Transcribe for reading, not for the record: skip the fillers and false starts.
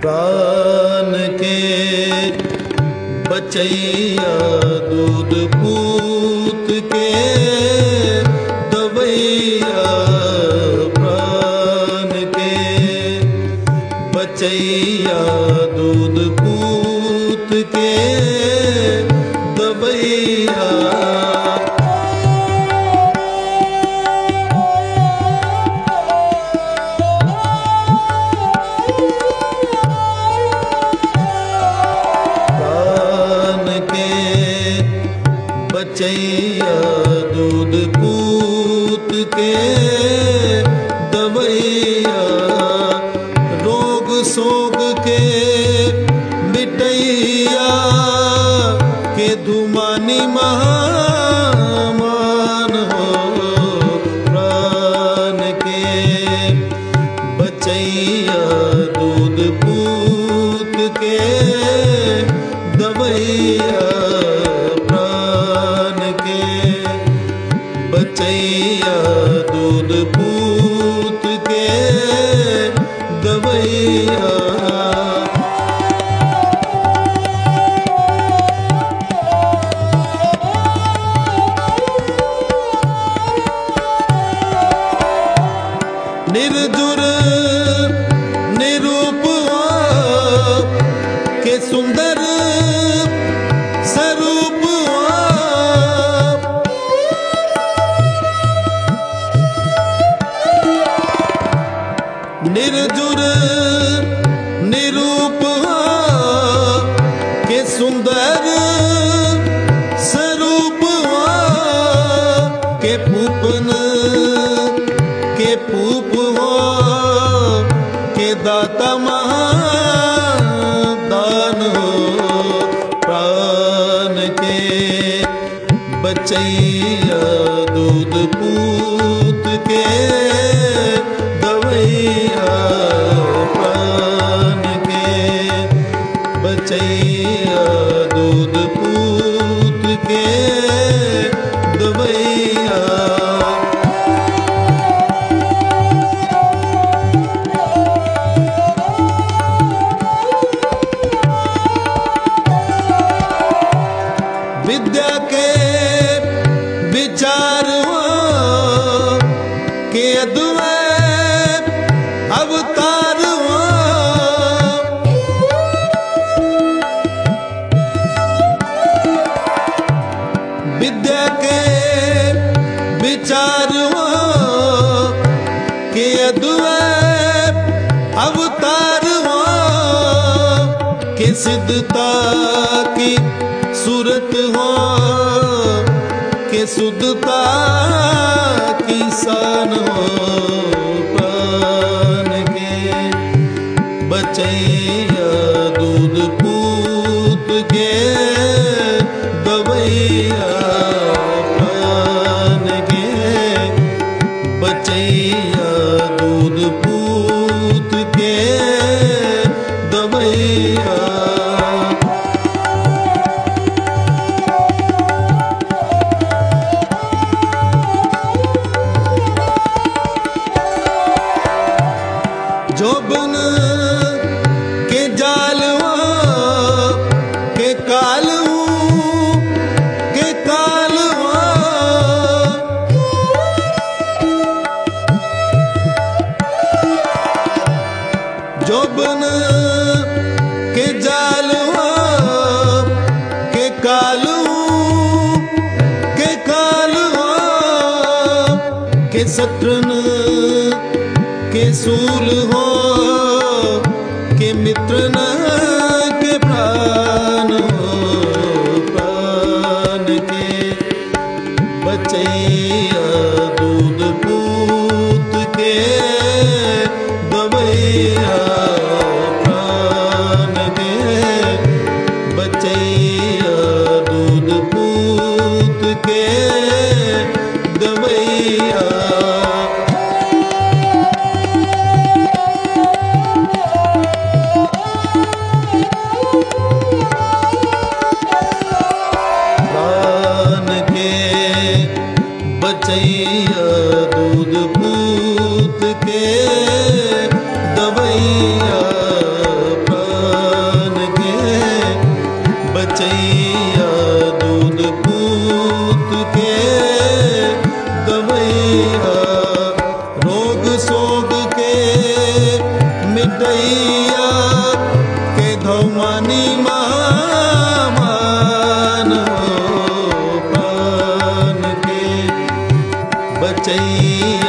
प्राण के बचैया दूध पूत के दवैया प्राण के बचैया दूध पूत के दवैया बचैया दूध पूत के दवैया रोग सोग के मिटैया के धुमानी महामान हो प्राण के बचैया दूध पूत के दवैया बचैया दूध पूत के दवैया निर्जुर निरूप के सुंदर स्वरूप निर्जुर निरूप के सुंदर स्वरूप के पूपन के पूप हो के दाता महादान हो प्राण के बचैया दूध पूत के दवैया प्राण के बचैया दूध पूत के दवैया विद्या के विचार के अद्वैत अवतार हो विद्या के विचार हो के अद्वैत अवतार हो के सिद्धता की सूरत हो के शुद्धता की शान हो प्राण के बचैया दूध पूत के दवैया प्राण के बचैया दूध पूत के दवैया जोबन के जाल के काल के काल जोबन के जाल के काल के शत्रन के सूल हो के मित्र न के प्राण हो प्राण के बचैया दूध पूत के दवैया प्राण के बचैया दूध पूत के दवैया बचैया दूध पूत के दवैया। भूत के दवैया, रोग सोग के मिटैया, के धौमानी मान हो, प्राण के बचैया।